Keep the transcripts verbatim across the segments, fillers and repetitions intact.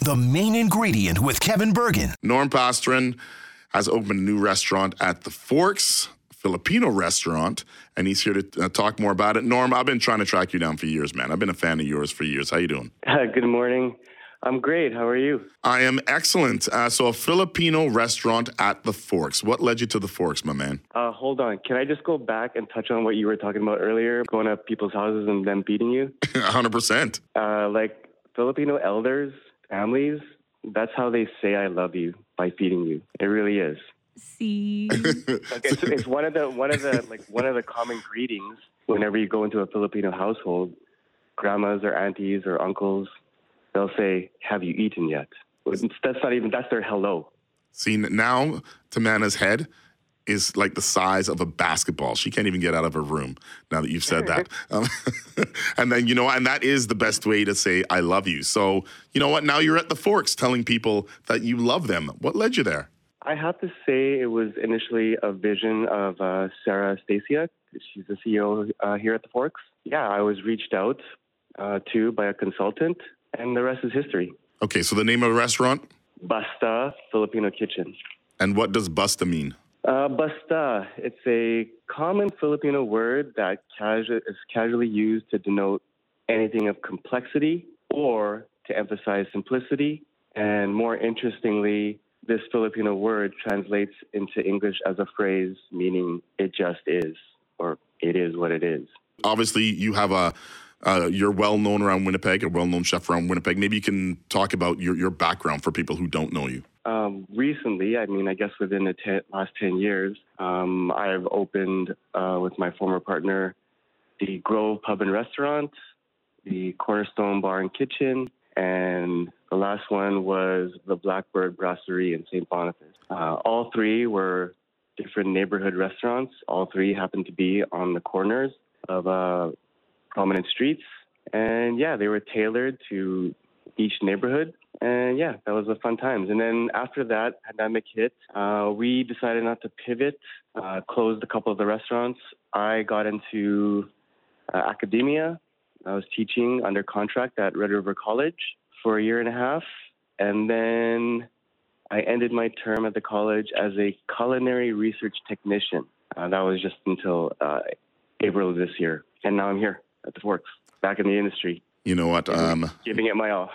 The Main Ingredient with Kevin Bergen. Norm Pastrin has opened a new restaurant at the Forks, Filipino restaurant, and he's here to uh, talk more about it. Norm, I've been trying to track you down for years, man. I've been a fan of yours for years. How you doing? Uh, good morning. I'm great. How are you? I am excellent. Uh, so a Filipino restaurant at the Forks. What led you to the Forks, my man? Uh, hold on. Can I just go back and touch on what you were talking about earlier, going to people's houses and them feeding you? one hundred percent. Uh, like Filipino elders, families, that's how they say I love you, by feeding you. It really is. See, Like, it's, it's one of the one of the like one of the common greetings whenever you go into a Filipino household. Grandmas or aunties or uncles, they'll say, "Have you eaten yet?" That's not even that's their hello. See, now Tamana's head is like the size of a basketball. She can't even get out of her room now that you've said that. Um, and then, you know, and that is the best way to say I love you. So, you know what? Now you're at the Forks telling people that you love them. What led you there? I have to say it was initially a vision of uh, Sarah Stasiak. She's the C E O uh, here at the Forks. Yeah, I was reached out uh, to by a consultant, and the rest is history. Okay, so the name of the restaurant? Basta Filipino Kitchen. And what does Basta mean? Uh, basta, it's a common Filipino word that casu- is casually used to denote anything of complexity or to emphasize simplicity. And more interestingly, this Filipino word translates into English as a phrase meaning it just is, or it is what it is. Obviously, you have a, uh, you're well known around Winnipeg, a well known chef around Winnipeg. Maybe you can talk about your, your background for people who don't know you. Um, recently, I mean, I guess within the ten, last ten years, um, I've opened uh, with my former partner the Grove Pub and Restaurant, the Cornerstone Bar and Kitchen, and the last one was the Blackbird Brasserie in Saint Boniface. Uh, all three were different neighborhood restaurants. All three happened to be on the corners of uh, prominent streets. And yeah, they were tailored to each neighborhood. And yeah, that was a fun times. And then after that, pandemic hit. Uh, we decided not to pivot, uh, closed a couple of the restaurants. I got into uh, academia. I was teaching under contract at Red River College for a year and a half. And then I ended my term at the college as a culinary research technician. Uh, that was just until uh, April of this year. And now I'm here at the Forks, back in the industry. You know what? Um, giving it my all.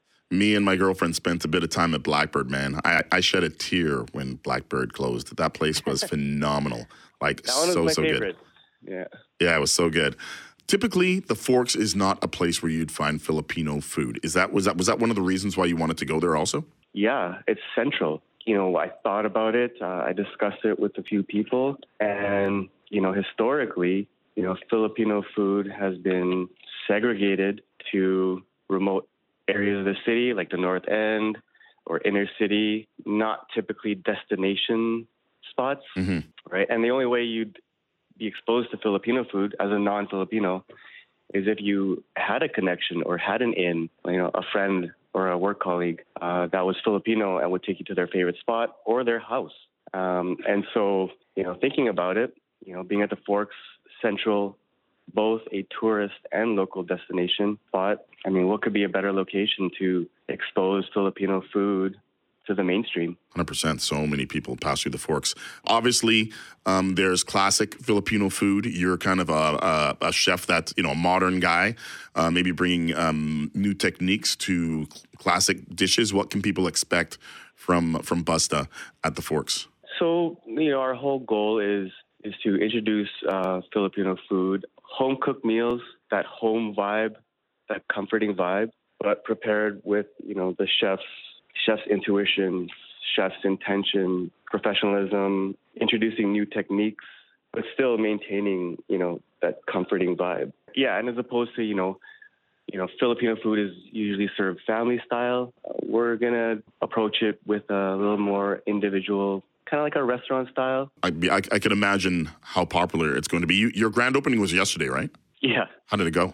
Me and my girlfriend spent a bit of time at Blackbird, man. I, I shed a tear when Blackbird closed. That place was phenomenal. Like, that one was so, my so favorite. good. Yeah. Yeah, it was so good. Typically, the Forks is not a place where you'd find Filipino food. Is that was that was that one of the reasons why you wanted to go there also? Yeah, it's central. You know, I thought about it. Uh, I discussed it with a few people. And, you know, historically, you know, Filipino food has been segregated to remote areas of the city, like the North End or inner city, not typically destination spots, Mm-hmm. right? And the only way you'd be exposed to Filipino food as a non-Filipino is if you had a connection or had an in, you know, a friend or a work colleague uh, that was Filipino and would take you to their favorite spot or their house. Um, and so, you know, thinking about it, you know, being at the Forks, central, both a tourist and local destination spot, I mean, what could be a better location to expose Filipino food to the mainstream? one hundred percent. So many people pass through the Forks. Obviously, um, there's classic Filipino food. You're kind of a, a, a chef that's, you know, a modern guy, uh, maybe bringing um, new techniques to classic dishes. What can people expect from from Basta at the Forks? So, you know, our whole goal is is to introduce uh, Filipino food, home-cooked meals, that home vibe, that comforting vibe, but prepared with, you know, the chef's chef's intuition, chef's intention, professionalism, introducing new techniques, but still maintaining, you know, that comforting vibe. Yeah, and as opposed to, you know, you know, Filipino food is usually served family style. Uh, we're gonna approach it with a little more individual, kind of like a restaurant style. I, I, I can imagine how popular it's going to be. You, your grand opening was yesterday, right? Yeah. How did it go?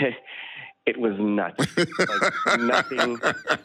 It was nuts. Like nothing,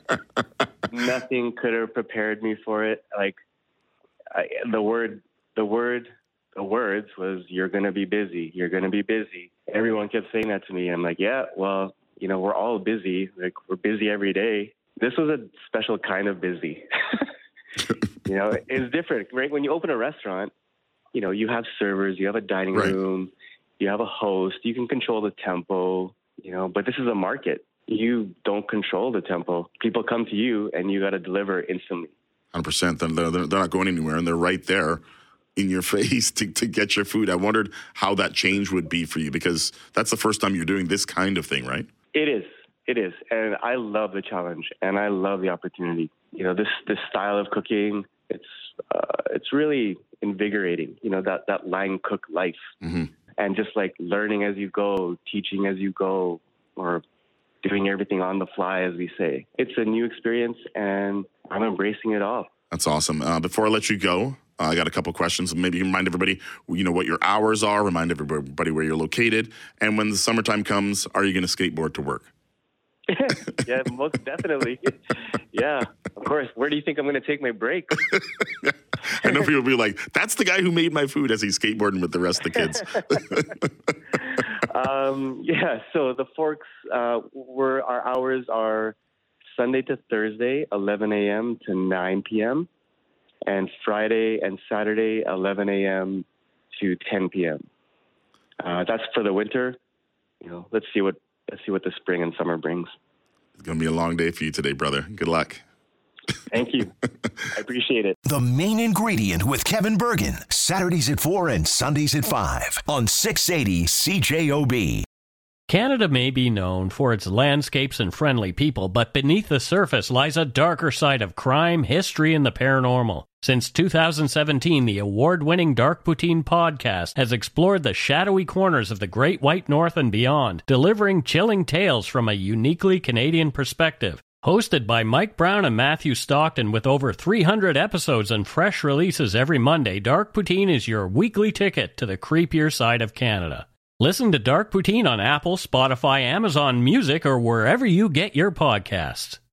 nothing could have prepared me for it. Like I, the word, the word, the words was, "You're gonna be busy. You're gonna be busy." Everyone kept saying that to me. I'm like, yeah, well, you know, we're all busy. Like we're busy every day. This was a special kind of busy. You know, it's different, right? When you open a restaurant, you know, you have servers, you have a dining right. room, you have a host, you can control the tempo, you know, but this is a market. You don't control the tempo. People come to you and you got to deliver instantly. one hundred percent. They're, they're, they're not going anywhere, and they're right there in your face to, to get your food. I wondered how that change would be for you, because that's the first time you're doing this kind of thing, right? It is. It is. And I love the challenge, and I love the opportunity. You know, this, this style of cooking, it's uh, it's really invigorating, you know, that, that line cook life. Mm-hmm. And just like learning as you go, teaching as you go, or doing everything on the fly, as we say. It's a new experience, and I'm embracing it all. That's awesome. Uh, before I let you go, uh, I got a couple questions. Maybe you remind everybody, you know, what your hours are, remind everybody where you're located, and when the summertime comes, are you going to skateboard to work? Yeah, most definitely. Yeah, of course. Where do you think I'm going to take my break? I know people will be like, that's the guy who made my food as he's skateboarding with the rest of the kids. um, yeah, so the Forks, uh, we're, our hours are Sunday to Thursday, eleven a.m. to nine p.m., and Friday and Saturday, eleven a.m. to ten p.m. Uh, that's for the winter. You know, let's see what let's see what the spring and summer brings. It's going to be a long day for you today, brother. Good luck. Thank you. I appreciate it. The Main Ingredient with Kevin Bergen. Saturdays at four and Sundays at five on six eighty C J O B. Canada may be known for its landscapes and friendly people, but beneath the surface lies a darker side of crime, history, and the paranormal. Since two thousand seventeen, the award-winning Dark Poutine podcast has explored the shadowy corners of the Great White North and beyond, delivering chilling tales from a uniquely Canadian perspective. Hosted by Mike Brown and Matthew Stockton with over three hundred episodes and fresh releases every Monday, Dark Poutine is your weekly ticket to the creepier side of Canada. Listen to Dark Poutine on Apple, Spotify, Amazon Music, or wherever you get your podcasts.